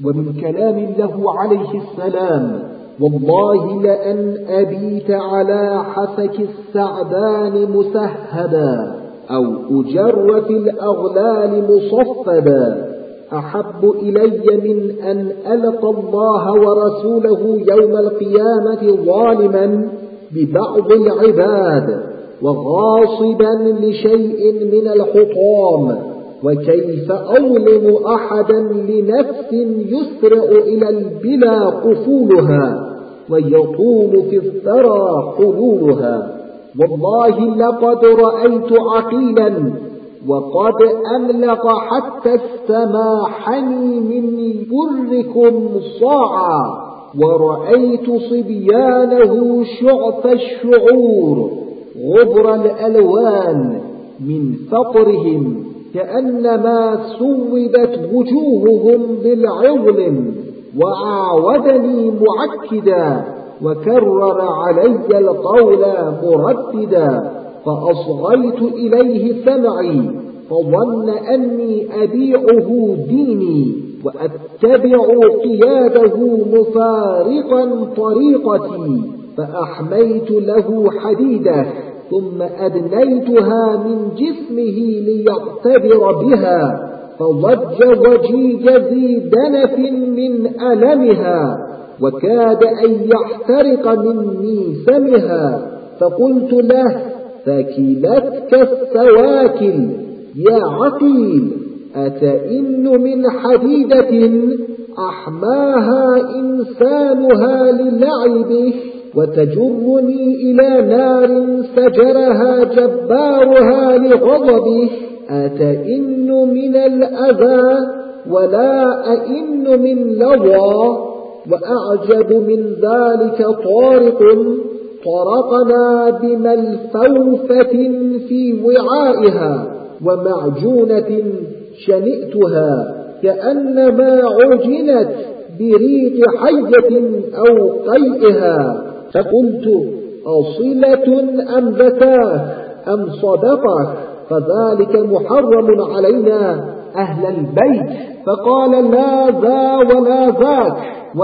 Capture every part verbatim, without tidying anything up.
ومن كلام له عليه السلام: والله لأن أبيت على حسك السعدان مسهدا أو أجر في الأغلال مصفدا أحب إلي من أن ألقى الله ورسوله يوم القيامة ظالما ببعض العباد وغاصبا لشيء من الحطام. وكيف أظلم أحدا لنفس يسرع إلى البلا قفولها ويطول في الثرى حلولها. والله لقد رأيت عقيلا وقد أملق حتى استماحني من بركم صاعا، ورأيت صبيانه شعث الشعور غبر الألوان من فقرهم كأنما سودت وجوههم بالعظل. وعاودني معكدا وكرر علي القول مرددا، فأصغيت إليه سمعي فظن أني أبيعه ديني وأتبع قياده مفارقا طريقتي، فأحميت له حديده ثم أدنيتها من جسمه ليعتبر بها، فضج وجيج ذي دنف من ألمها وكاد أن يحترق من ميسمها. فقلت له: ثكلتك السواكل يا عقيل، أتئن من حديدة أحماها إنسانها للعبه وتجرني إلى نار سجرها جبارها لغضبه؟ أتئن من الأذى ولا أئن من لظى. وأعجب من ذلك طارق طرقنا بملفوفة في وعائها ومعجونة شنئتها كأنما عجنت بريق حية أو قيئها. فقلت: أصلة أم زكاة أم صدقة؟ فذلك محرم علينا أهل البيت. فقال: لا ذا ولا ذاك،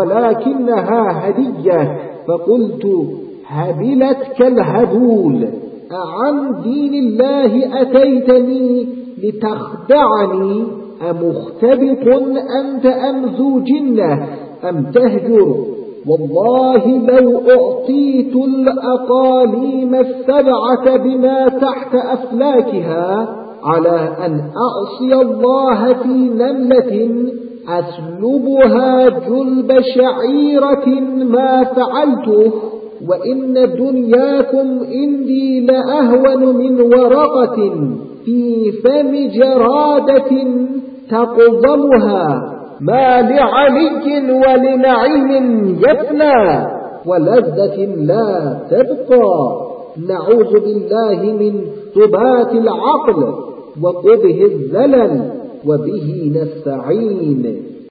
ولكنها هدية. فقلت: هبلتك الهبول، أعن دين الله أتيتني لتخدعني؟ أمختبط أنت أم ذو جنة أم تهجر؟ والله لو أعطيت الأقاليم السبعة بما تحت أفلاكها على أن أعصي الله في نملة أسلبها جلب شعيرة ما فعلته. وإن دنياكم عندي لأهون من ورقة في فم جرادة تقضمها، ما لعلي ولنعيم يفنى ولذة لا تبقى. نعوذ بالله من ثبات العقل وقبه الزلل، وبه نستعين.